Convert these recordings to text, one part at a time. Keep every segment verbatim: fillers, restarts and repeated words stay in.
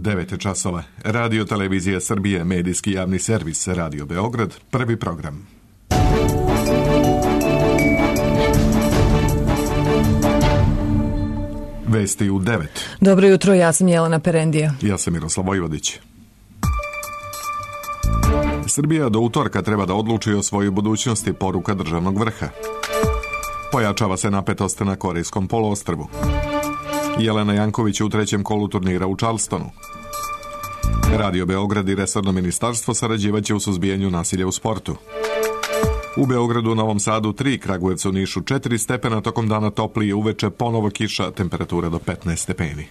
devet časova. Radio Televizija Srbije, medijski javni servis Radio Beograd, prvi program. Vesti u devet. Dobro jutro, ja sam Jelena Perendija. Ja sam Miroslav Vojvodić. Srbija do utorka treba da odluči o svojoj budućnosti, poruka državnog vrha. Pojačava se napetost na Korejskom poluostrvu. Jelena Janković u trećem kolu turnira u Charlestonu. Radio Beograd i resorno ministarstvo sarađivaće u suzbijanju nasilja u sportu. U Beogradu, Novom Sadu tri, Kragujevcu, Nišu četiri stepena, tokom dana toplije, uveče ponovo kiša, temperatura do petnaest stepeni.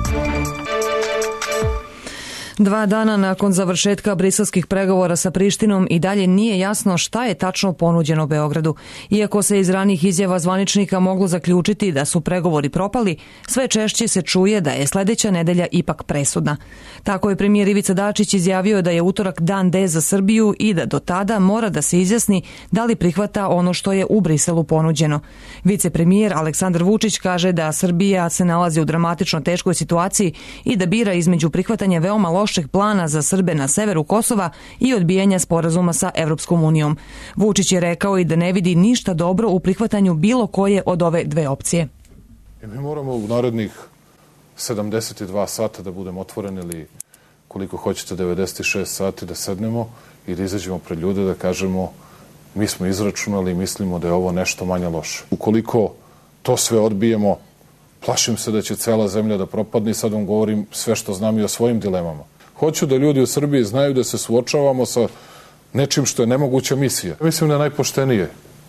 Dva dana nakon završetka briselskih pregovora sa Prištinom i dalje nije jasno šta je tačno ponuđeno Beogradu. Iako se iz ranih izjava zvaničnika moglo zaključiti da su pregovori propali, sve češće se čuje da je sledeća nedelja ipak presudna. Tako je premijer Ivica Dačić izjavio da je utorak dan D za Srbiju i da do tada mora da se izjasni da li prihvata ono što je u Briselu ponuđeno. Vicepremijer Aleksandar Vučić kaže da Srbija se nalazi u dramatično teškoj situaciji i da bira između prihvatanja veoma lošeg plana za Srbe na severu Kosova i odbijanja sporazuma sa Evropskom unijom. Vučić je rekao i da ne vidi ništa dobro u prihvatanju bilo koje od ove dve opcije. I mi moramo u narednih sedamdeset dva sata da budemo otvoreni ili koliko hoćete devedeset šest sati da sednemo i da izađemo pred ljude da kažemo mi smo izračunali i mislimo da je ovo nešto manje loše. Ukoliko to sve odbijemo, plašim se da će cela zemlja da propadne i sad vam govorim sve što znam i o svojim dilemama. Hoću da ljudi u Srbiji znaju da se suočavamo sa nečim što je nemoguća misija. Mislim da je najpoštenije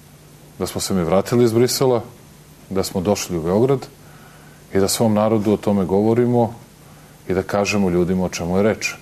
da smo se mi vratili iz Brisela, da smo došli u Beograd i da svom narodu o tome govorimo i da kažemo ljudima o čemu je reč.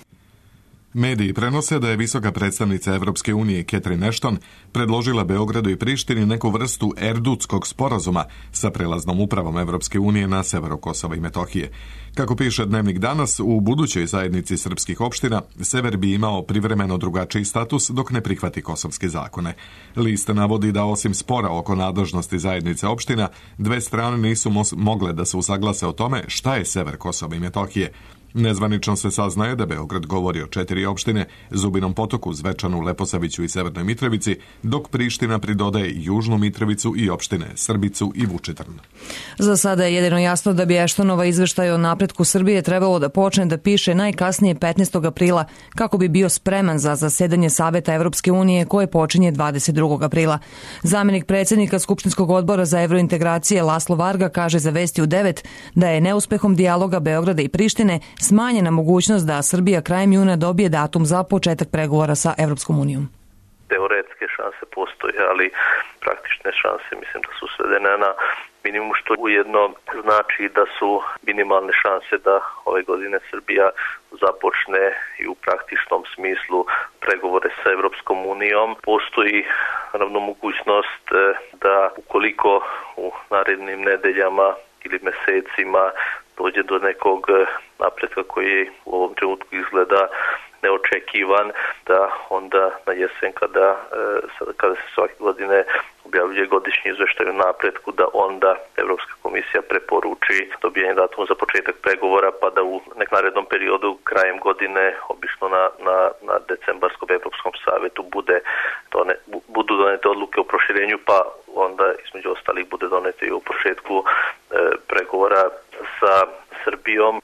Mediji prenose da je visoka predstavnica Evropske unije Catherine Ashton predložila Beogradu i Prištini neku vrstu erdutskog sporazuma sa prelaznom upravom Evropske unije na severu Kosova i Metohije. Kako piše Dnevnik danas, u budućoj zajednici srpskih opština sever bi imao privremeno drugačiji status dok ne prihvati kosovske zakone. List navodi da osim spora oko nadležnosti zajednice opština, dve strane nisu mogle da se usaglase o tome šta je sever Kosova i Metohije. Nezvanično se saznaje da Beograd govori o četiri opštine, Zubinom Potoku, Zvečanu, Leposaviću i Severnoj Mitrovici, dok Priština pridodaje Južnu Mitrovicu i opštine Srbicu i Vučitrn. Za sada je jedino jasno da bi Ashtonova izveštaj o napretku Srbije trebalo da počne da piše najkasnije petnaestog aprila, kako bi bio spreman za zasedanje Saveta Evropske unije koje počinje dvadeset drugog aprila. Zamenik predsjednika Skupštinskog odbora za evrointegracije Laslo Varga kaže za Vesti u devet da je neuspehom dijaloga Beograda i Prištine smanjena mogućnost da Srbija krajem juna dobije datum za početak pregovora sa Evropskom unijom. Teoretske šanse postoje, ali praktične šanse mislim da su svedene na minimum, što ujedno znači da su minimalne šanse da ove godine Srbija započne i u praktičnom smislu pregovore sa Evropskom unijom. Postoji naravno mogućnost da ukoliko u narednim nedeljama ili mesecima dođe do nekog napretka koji u ovom trenutku izgleda neočekivan, da onda na jesen kada, kada se svake godine objavljuje godišnji izveštaj o napretku, da onda Evropska komisija preporuči dobijanje datuma za početak pregovora, pa da u nek narednom periodu krajem godine, obično na, na, na decembarskom Evropskom savetu, bude done, budu donete odluke o proširenju, pa onda između ostalih bude donete i o početku e, pregovora sa Srbijom.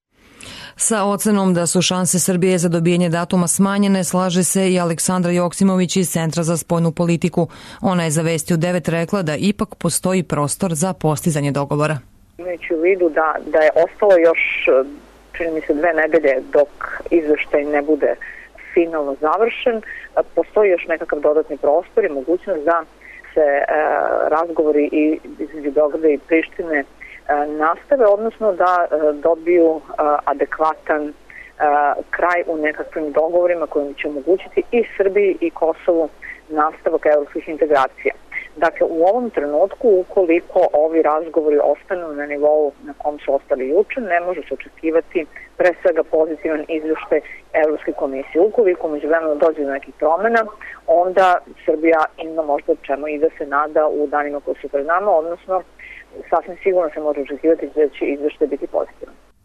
Sa ocenom da su šanse Srbije za dobijanje datuma smanjene, slaže se i Aleksandra Joksimović iz Centra za spoljnu politiku. Ona je za Vesti u devet rekla da ipak postoji prostor za postizanje dogovora. Imajući u vidu da, da je ostalo još, čini mi se, dve nedelje dok izveštaj ne bude finalno završen, postoji još nekakav dodatni prostor i mogućnost da se e, razgovori i između Beograda i Prištine nastave, odnosno da dobiju adekvatan kraj u nekakvim dogovorima kojim će omogućiti i Srbiji i Kosovu nastavak evropskih integracija. Dakle, u ovom trenutku, ukoliko ovi razgovori ostanu na nivou na kom su ostali juče, ne može se očekivati pre svega pozitivan izvještaj Evropske komisije. Ukoliko međuvremeno dođe do nekih promjena, onda Srbija ima možda čemu i da se nada u danima koji su pred nama, odnosno sasvim sigurno se može očekivati da će izvještaj biti pozitivan.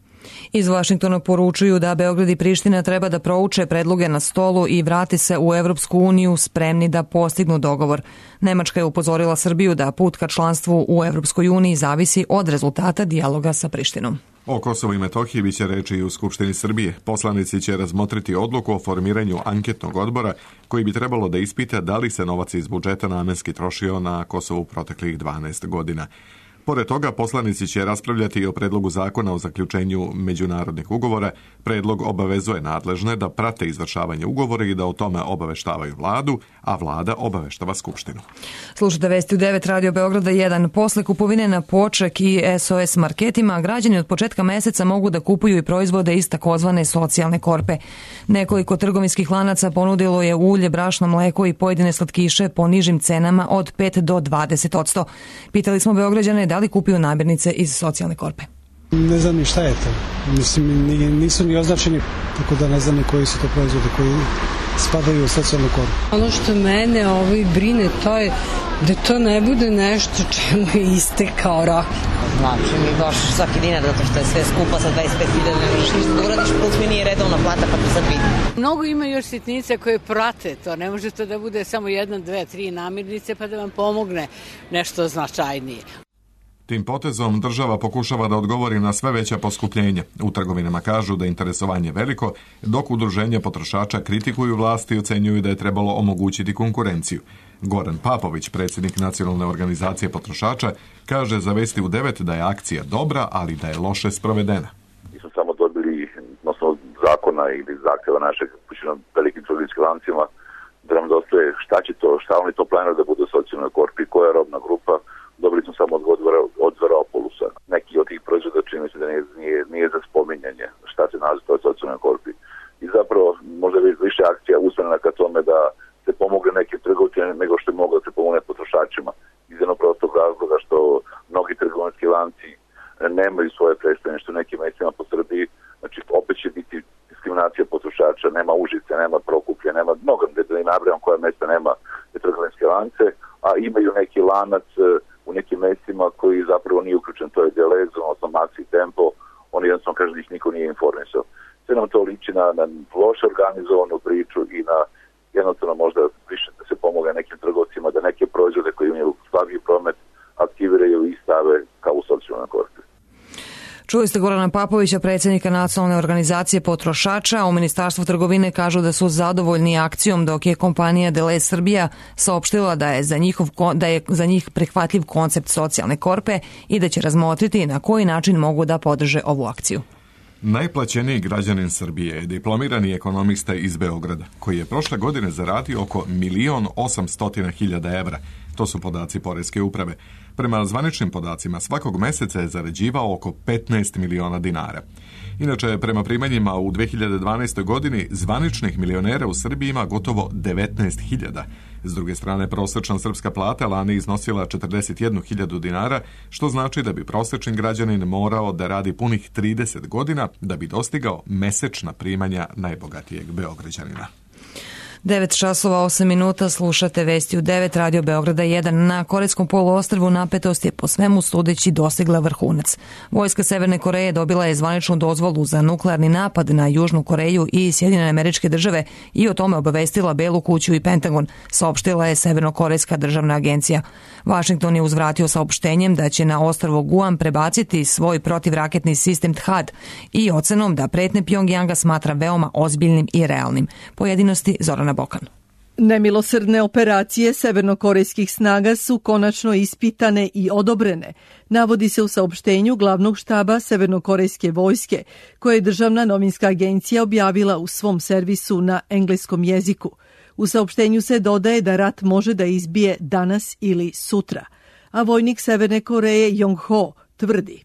Iz Vašingtona poručuju da Beograd i Priština treba da prouče predloge na stolu i vrati se u Evropsku uniju spremni da postignu dogovor. Nemačka je upozorila Srbiju da put ka članstvu u Evropskoj uniji zavisi od rezultata dijaloga sa Prištinom. O Kosovu i Metohiji biće reči i u Skupštini Srbije. Poslanici će razmotriti odluku o formiranju anketnog odbora koji bi trebalo da ispita da li se novac iz budžeta namenski trošio na Kosovu proteklih dvanaest godina. Pored toga, poslanici će raspravljati i o predlogu zakona o zaključenju međunarodnih ugovora. Predlog obavezuje nadležne da prate izvršavanje ugovora i da o tome obaveštavaju vladu, a vlada obaveštava Skupštinu. Slušate vesti u devet Radio Beograda jedan. Posle kupovine na poček i S O S marketima, građani od početka meseca mogu da kupuju i proizvode iz takozvane socijalne korpe. Nekoliko trgovinskih lanaca ponudilo je ulje, brašno, mleko i pojedine slatkiše po nižim cenama od pet do dvadeset posto. Pitali smo Beograđane da li kupuju namirnice iz socijalne korpe. Ne znam ni šta je to. Mislim, nisu ni označeni, tako da ne znam ni koji su to proizvode koji spadaju u socijalnu korpu. Ono što mene ovaj brine, to je da to ne bude nešto čemu je istekao rok. Znači mi baš svaki dinar, zato što je sve skupa sa dvadeset pet hiljada, ne možeš ništa da uradiš, plus mi nije redovna plata, pa to sad vidi. Mnogo ima još sitnice koje prate to, ne može to da bude samo jedna, dve, tri namirnice pa da vam pomogne nešto značajnije. Tim potezom država pokušava da odgovori na sve veća poskupljenja. U trgovinama kažu da je interesovanje veliko, dok udruženja potrošača kritikuju vlasti i ocenjuju da je trebalo omogućiti konkurenciju. Goran Papović, predsjednik Nacionalne organizacije potrošača, kaže za Vesti u devet da je akcija dobra, ali da je loše sprovedena. Mi smo samo dobili odnosno zakona ili zahtjeva našeg pućina velikim trgovinskim lancima da nam dostaje šta će to, šta oni to planiraju da bude u socijalnoj korpi, koja je robna grupa. Dobili smo samo od Veropolusa. Neki od tih proizvoda čini se da nije, nije, nije za spominjanje šta se nalazi u toj socijalnoj korpi. I zapravo možda više akcija usmjerena ka tome da se pomogne nekim trgovcima nego što je moglo da se pomogne potrošačima. Iz jednog prostog razloga što mnogi trgovinski lanci nemaju svoje predstavništvo u nekim mjestima po Srbiji. Znači opet će biti diskriminacija potrošača, nema Užice, nema Prokuplje, nema mnogo, da ne nabrajam koja mjesta nema trgovinske lance, a imaju neki lanac u nekim mjestima koji zapravo nije uključen, to je Delez, odnosno Maxi Tempo, on jednostavno kaže da ih niko nije informisao. Sve nam to liči na, na loše organizovanu priču i na jednostavno možda više da se pomogne nekim trgovcima da neke proizvode koji imaju slabiji promet aktiviraju i stave kao u socijalnoj korpi. Čuli ste Gorana Papovića, predsjednika Nacionalne organizacije potrošača. U Ministarstvu trgovine kažu da su zadovoljni akcijom, dok je kompanija Delez Srbija saopštila da je za, njihov, da je za njih prihvatljiv koncept socijalne korpe i da će razmotriti na koji način mogu da podrže ovu akciju. Najplaćeniji građanin Srbije je diplomirani ekonomista iz Beograda, koji je prošle godine zaradio oko milion osamstotina hiljada evra. To su podaci Poreske uprave. Prema zvaničnim podacima, svakog meseca je zarađivao oko petnaest miliona dinara. Inače, prema primanjima u dve hiljade dvanaestoj. godini, zvaničnih milionera u Srbiji ima gotovo devetnaest hiljada. S druge strane, prosječna srpska plata lani iznosila četrdeset jednu hiljadu dinara, što znači da bi prosječni građanin morao da radi punih trideset godina da bi dostigao mesečna primanja najbogatijeg Beograđanina. devet časova osam minuta, slušate Vesti u devet Radio Beograda jedan. Na Korejskom poluostrvu napetost je po svemu sudeći dostigla vrhunac. Vojska Severne Koreje dobila je zvaničnu dozvolu za nuklearni napad na Južnu Koreju i Sjedinjene Američke Države i o tome obavestila Belu kuću i Pentagon, saopštila je Severnokorejska državna agencija. Vašington je uzvratio saopštenjem da će na ostrvo Guam prebaciti svoj protivraketni sistem T H A D i ocenom da pretnje Pjongjanga smatra veoma ozbiljnim i realnim. Pojedinosti Zorana Bokan. Nemilosrdne operacije severnokorejskih snaga su konačno ispitane i odobrene, navodi se u saopštenju glavnog štaba severnokorejske vojske, koje je državna novinska agencija objavila u svom servisu na engleskom jeziku. U saopštenju se dodaje da rat može da izbije danas ili sutra, a vojnik Severne Koreje Jong-ho tvrdi: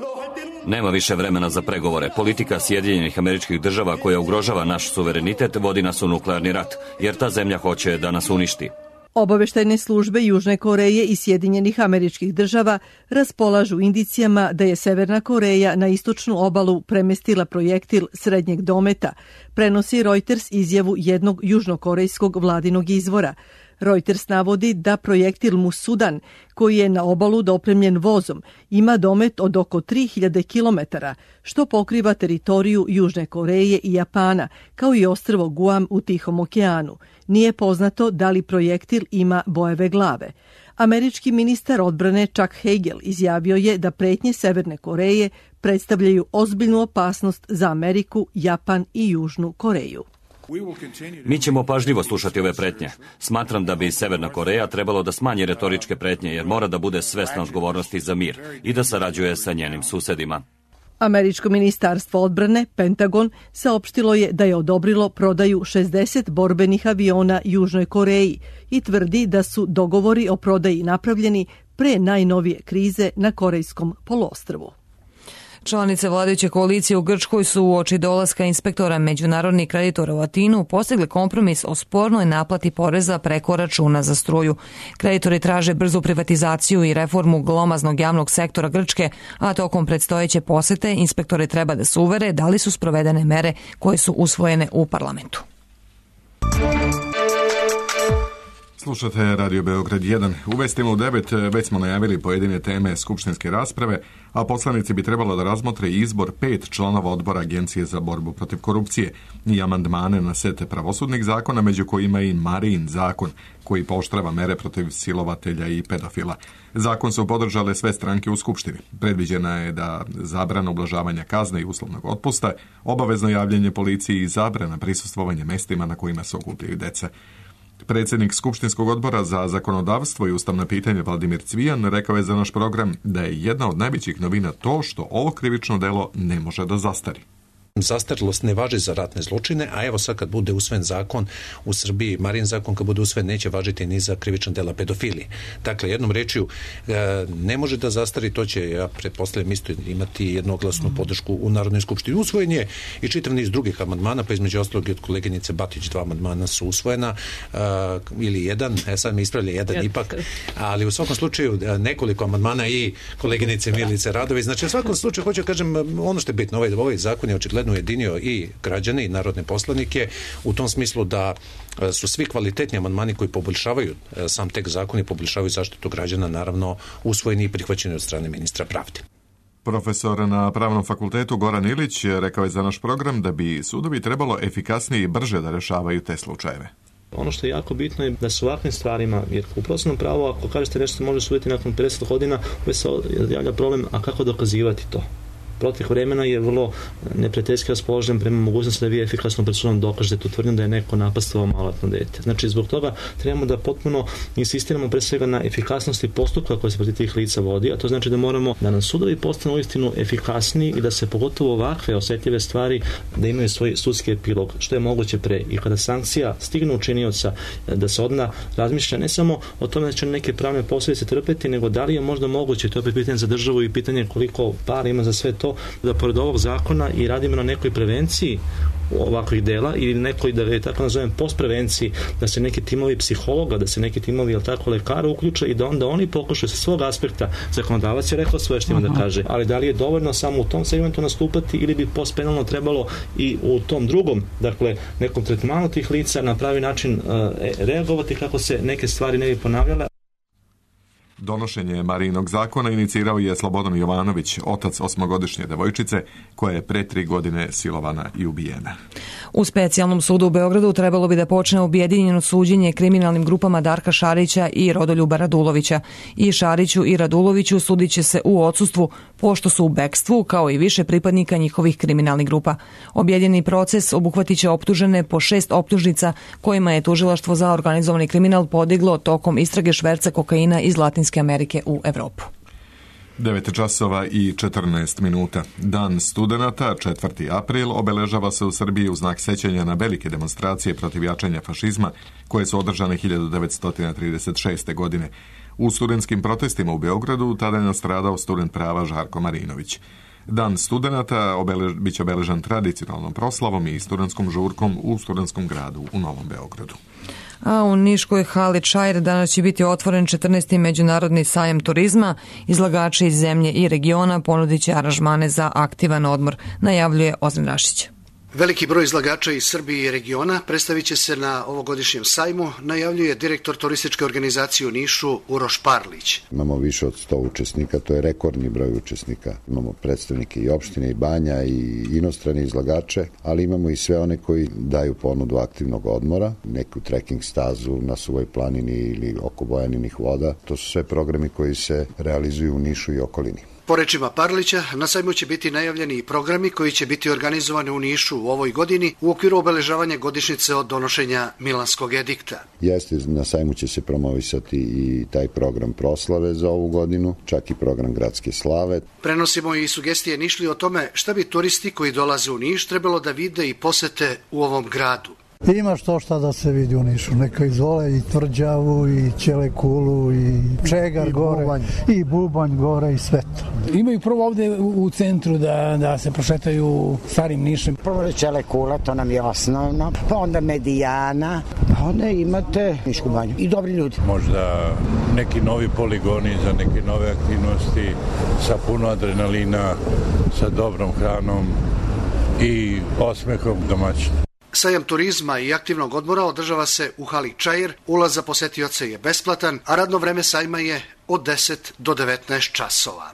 Nema više vremena za pregovore. Politika Sjedinjenih Američkih Država koja ugrožava naš suverenitet vodi nas u nuklearni rat, jer ta zemlja hoće da nas uništi. Obaveštajne službe Južne Koreje i Sjedinjenih Američkih Država raspolažu indicijama da je Severna Koreja na istočnu obalu premestila projektil srednjeg dometa, prenosi Reuters izjavu jednog južnokorejskog vladinog izvora. Reuters navodi da projektil Musudan, koji je na obalu dopremljen vozom, ima domet od oko tri hiljade kilometara, što pokriva teritoriju Južne Koreje i Japana, kao i ostrvo Guam u Tihom okeanu. Nije poznato da li projektil ima bojeve glave. Američki ministar odbrane Chuck Hagel izjavio je da pretnje Severne Koreje predstavljaju ozbiljnu opasnost za Ameriku, Japan i Južnu Koreju. Mi ćemo pažljivo slušati ove pretnje. Smatram da bi Severna Koreja trebalo da smanji retoričke pretnje jer mora da bude svesna odgovornosti za mir i da sarađuje sa njenim susedima. Američko ministarstvo odbrane, Pentagon, saopštilo je da je odobrilo prodaju šezdeset borbenih aviona Južnoj Koreji i tvrdi da su dogovori o prodaji napravljeni pre najnovije krize na Korejskom poluostrvu. Članice vladajuće koalicije u Grčkoj su uoči dolaska inspektora međunarodnih kreditora u Atinu postigli kompromis o spornoj naplati poreza preko računa za struju. Kreditori traže brzu privatizaciju i reformu glomaznog javnog sektora Grčke, a tokom predstojeće posete inspektori treba da se uvere da li su sprovedene mere koje su usvojene u parlamentu. Slušate Radio Beograd jedan. U vestima u devet već smo najavili pojedine teme skupštinske rasprave, a poslanici bi trebalo da razmotre izbor pet članova odbora Agencije za borbu protiv korupcije i amandmane na sete pravosudnih zakona, među kojima i Marijin zakon, koji pooštrava mere protiv silovatelja i pedofila. Zakon su podržale sve stranke u Skupštini. Predviđena je da zabrana ublažavanja kazne i uslovnog otpusta, obavezno javljanje policiji i zabrana prisustvovanja mestima na kojima se okupljaju deca. Predsjednik Skupštinskog odbora za zakonodavstvo i ustavna pitanja Vladimir Cvijan rekao je za naš program da je jedna od najvećih novina to što ovo krivično delo ne može da zastari. Zastarelost ne važi za ratne zločine, a evo sad kad bude usvojen zakon u Srbiji, Marijin zakon kad bude usvojen neće važiti ni za krivična dela pedofilije. Dakle, jednom rečju ne može da zastari, to će, ja pretpostavljam, isto imati jednoglasnu podršku u Narodnoj skupštini. Usvojen je i čitav niz drugih amandmana, pa između ostalog i od koleginice Batić dva amandmana su usvojena, ili jedan, e sad mi ispravlja jedan ipak, ali u svakom slučaju nekoliko amandmana i koleginice Milice Radović. Znači, u svakom slučaju hoću kažem, ono što je bitno, ovaj, ovaj zakon je očigledno ujedinio i građane i narodne poslanike u tom smislu da su svi kvalitetni amandmani koji poboljšavaju sam tekst zakona i poboljšavaju zaštitu građana naravno usvojeni i prihvaćeni od strane ministra pravde. Profesor na Pravnom fakultetu Goran Ilić rekao je za naš program da bi sudovi trebalo efikasnije i brže da rešavaju te slučajeve. Ono što je jako bitno je da se ovakvim stvarima, jer u procesnom pravu ako kažete nešto se može suditi nakon pedeset godina, uvijek se javlja problem, a kako dokazivati to? Protek vremena je vrlo neprijateljski raspoložen prema mogućnosti da vi efikasno pred sudom dokažete tu tvrdnju da je neko napastvovao maloletno dete. Znači, zbog toga trebamo da potpuno insistiramo pre svega na efikasnosti postupka koje se protiv tih lica vodi, a to znači da moramo da nam sudovi postanu uistinu efikasniji i da se pogotovo ovakve osetljive stvari da imaju svoj sudski epilog, što je moguće pre. I kada sankcija stigne učinioca, da se odmah razmišlja ne samo o tome da će neke pravne posljedice trpeti, nego da li je možda moguće, to je opet pitanje za državu i pitanje koliko para ima za sve to, da pored ovog zakona i radimo na nekoj prevenciji ovakvih dela ili nekoj, da je tako nazovem, postprevenciji, da se neki timovi psihologa, da se neki timovi, jel tako, lekara uključe i da onda oni pokušaju sa svog aspekta, zakonodavac je rekao svoje što ima da kaže, ali da li je dovoljno samo u tom segmentu nastupati ili bi postpenalno trebalo i u tom drugom, dakle, nekom tretmanu tih lica na pravi način uh, reagovati kako se neke stvari ne bi ponavljale. Donošenje Marijinog zakona inicirao je Slobodan Jovanović, otac osmogodišnje devojčice, koja je pre tri godine silovana i ubijena. U specijalnom sudu u Beogradu trebalo bi da počne objedinjeno suđenje kriminalnim grupama Darka Šarića i Rodoljuba Radulovića. I Šariću i Raduloviću sudit će se u odsustvu, pošto su u bekstvu, kao i više pripadnika njihovih kriminalnih grupa. Objedinjeni proces obuhvatit će optužene po šest optužnica, kojima je tužilaštvo za organizovani kriminal podiglo tokom istrage šverca kokaina iz Latinske Amerike u Evropu. devet časova i četrnaest minuta. Dan studenata, četvrti april, obeležava se u Srbiji u znak sećanja na velike demonstracije protiv jačanja fašizma koje su održane hiljadu devetsto trideset šeste. godine. U studentskim protestima u Beogradu tada je nastradao student prava Žarko Marinović. Dan studenata obelež, bit će obeležan tradicionalnom proslavom i studentskom žurkom u studentskom gradu u Novom Beogradu. A u Niškoj hali Čair danas će biti otvoren četrnaesti međunarodni sajam turizma. Izlagači iz zemlje i regiona ponudit će aranžmane za aktivan odmor, najavljuje Ozren Rašić. Veliki broj izlagača iz Srbije i regiona predstavit će se na ovogodišnjem sajmu, najavljuje direktor turističke organizacije u Nišu Uroš Parlić. Imamo više od sto učesnika, to je rekordni broj učesnika. Imamo predstavnike i opštine i banja i inostrane izlagače, ali imamo i sve one koji daju ponudu aktivnog odmora, neku trekking stazu na Suvoj planini ili oko Bojaninih voda. To su sve programi koji se realizuju u Nišu i okolini. Po rečima Parlića, na sajmu će biti najavljeni i programi koji će biti organizovani u Nišu u ovoj godini u okviru obeležavanja godišnjice od donošenja Milanskog edikta. Jeste, na sajmu će se promovisati i taj program proslave za ovu godinu, čak i program gradske slave. Prenosimo i sugestije Nišlije o tome šta bi turisti koji dolaze u Niš trebalo da vide i posete u ovom gradu. Ima što šta da se vidi u Nišu, neka izvole i Tvrđavu, i Ćelekulu, i Čegar I gore, bubanj. i Bubanj gore, i sve to. Imaju prvo ovde u centru da, da se prošetaju starim Nišem. Prvo je Ćelekula, to nam je osnovno, pa onda Medijana, pa onda imate Nišku banju i dobri ljudi. Možda neki novi poligoni za neke nove aktivnosti sa puno adrenalina, sa dobrom hranom i osmehom domaćina. Sajam turizma i aktivnog odmora održava se u hali Čair, ulaz za posetioce je besplatan, a radno vreme sajma je od deset do devetnaest časova.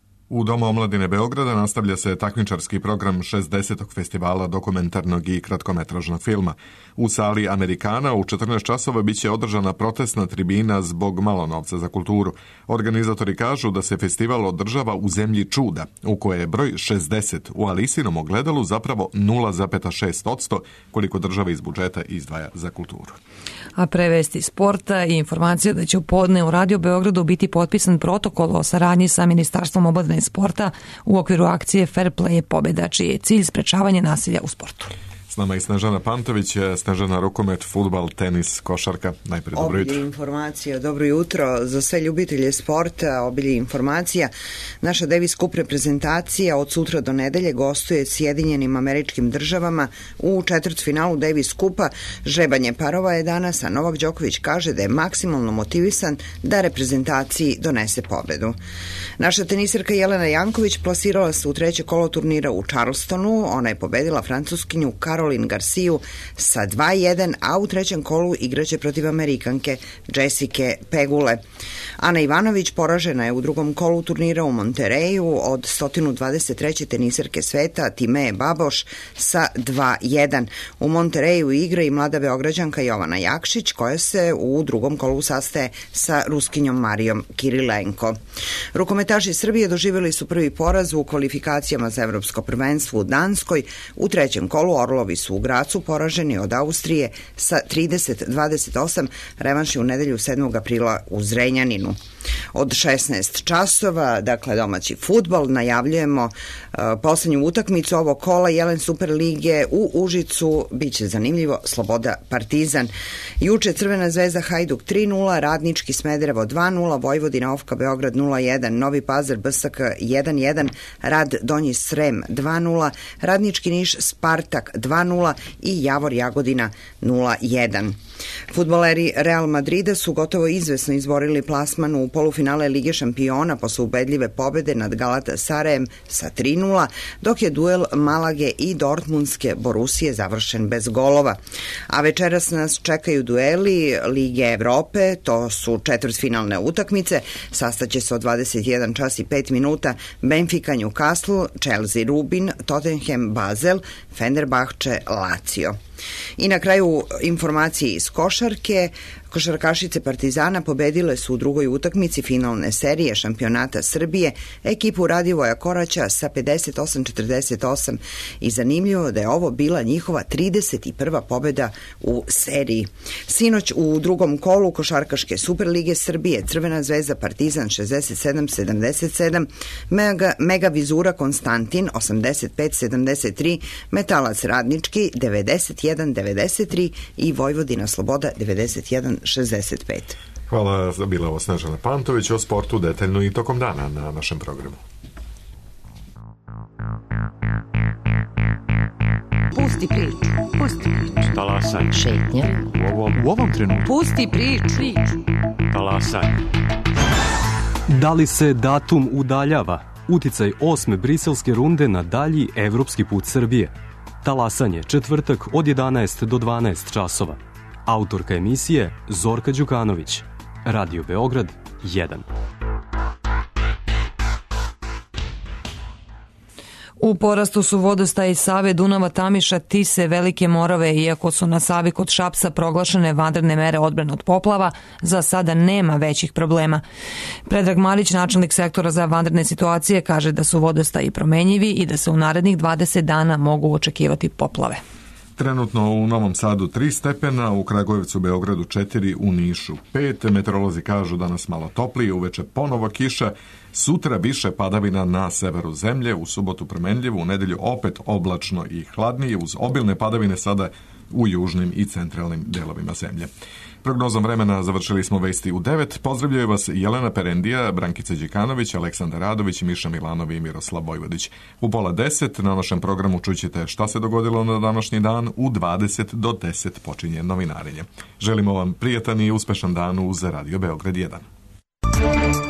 U Domu omladine Beograda nastavlja se takmičarski program šezdesetog festivala dokumentarnog i kratkometražnog filma. U sali Amerikana u četrnaest časova biće održana protestna tribina zbog malo novca za kulturu. Organizatori kažu da se festival održava u zemlji čuda, u kojoj je broj šezdeset u Alisinom ogledalu zapravo nula zarez šest posto koliko država iz budžeta izdvaja za kulturu. A pre vesti sporta i informacija da će u podne u Radio Beogradu biti potpisan protokol o saradnji sa Ministarstvom omladine i sporta u okviru akcije Fair Play pobeda, čiji je cilj sprečavanje nasilja u sportu. S nama je Snežana Pantović, Snežana rukomet, fudbal, tenis, košarka. Najpre dobro jutro. Obilje informacija, dobro jutro za sve ljubitelje sporta, obilje informacija. Naša Davis Cup reprezentacija od sutra do nedelje gostuje Sjedinjenim Američkim Državama u četvrtfinalu Davis Cupa. Žrebanje parova je danas, a Novak Đoković kaže da je maksimalno motivisan da reprezentaciji donese pobedu. Naša tenisirka Jelena Janković plasirala se u treće kolo turnira u Charlestonu. Ona je pobedila Francuskinju Caroline Garciju sa dva jedan, a u trećem kolu igraće protiv Amerikanke Jessica Pegule. Ana Ivanović poražena je u drugom kolu turnira u Montereju od sto dvadeset treće tenisirke sveta Timee Baboš sa dva jedan. U Montereju igra i mlada Beograđanka Jovana Jakšić, koja se u drugom kolu sastaje sa Ruskinjom Marijom Kirilenko. Rukometaši Srbije doživjeli su prvi poraz u kvalifikacijama za evropsko prvenstvo u Danskoj. U trećem kolu Orlovi su u Gracu poraženi od Austrije sa trideset dvadeset osam, revanš je u nedelju sedmog aprila u Zrenjaninu. Od šesnaest časova, dakle domaći fudbal, najavljujemo uh, poslednju utakmicu ovog kola Jelen Super lige u Užicu, biće zanimljivo, Sloboda Partizan. Juče Crvena zvezda Hajduk tri nula, Radnički Smederevo dva nula, Vojvodina Ofka Beograd nula jedan, Novi Pazar B S K jedan jedan, Rad Donji Srem dva nula, Radnički Niš Spartak dva nula i Javor Jagodina nula jedan. Fudbaleri Real Madrida su gotovo izvesno izborili plasman u polufinale Lige šampiona posle ubedljive pobede nad Galatasarajem sa tri nula, dok je duel Malage i Dortmundske Borusije završen bez golova. A večeras nas čekaju dueli Lige Evrope, to su četvrtfinalne utakmice, sastaće se od dvadeset jedan čas i pet minuta, Benfica Newcastle, Chelsea Rubin, Tottenham Basel, Fenerbahče Lazio. I na kraju informacije iz košarke. Košarkašice Partizana pobedile su u drugoj utakmici finalne serije šampionata Srbije ekipu Radivoja Koraća sa pedeset osam četrdeset osam i zanimljivo da je ovo bila njihova trideset prva pobeda u seriji. Sinoć u drugom kolu Košarkaške Superlige Srbije Crvena zvezda Partizan šezdeset sedam sedamdeset sedam, Mega, Mega Vizura Konstantin osamdeset pet sedamdeset tri, Metalac Radnički devedeset jedan devedeset tri i Vojvodina Sloboda devedeset jedan šezdeset pet. Hvala, bila ovo Snežana Pantović, o sportu detaljno i tokom dana na našem programu. Pusti priču, pusti priču. Talasaj. Šetnja. U ovom, u ovom trenutku. Pusti priču. Talasaj. Da li se datum udaljava? Uticaj osme briselske runde na dalji evropski put Srbije. Talasanje četvrtak od jedanaest do dvanaest časova. Autorka emisije Zorka Đukanović. Radio Beograd jedan. U porastu su vodostaji Save, Dunava, Tamiša, Tise, Velike Morave. Iako su na Savi kod Šapca proglašene vanredne mere odbrane od poplava, za sada nema većih problema. Predrag Marić, načelnik sektora za vanredne situacije, kaže da su vodostaji promenjivi i da se u narednih dvadeset dana mogu očekivati poplave. Trenutno u Novom Sadu tri stepena, u Kragujevcu, Beogradu četiri, u Nišu pet. Meteorolozi kažu danas malo toplije, uveče ponovo kiša, sutra više padavina na severu zemlje, u subotu promenljivo, u nedelju opet oblačno i hladnije, uz obilne padavine sada u južnim i centralnim delovima zemlje. Prognozom vremena završili smo vesti u devet. Pozdravljaju vas Jelena Perendija, Brankica Đikanović, Aleksandar Radović, Miša Milanov i Miroslav Vojvodić. U pola deset na našem programu čućete šta se dogodilo na današnji dan. U dvadeset do deset počinje novinarenje. Želimo vam prijatan i uspešan dan uz Radio Beograd jedan.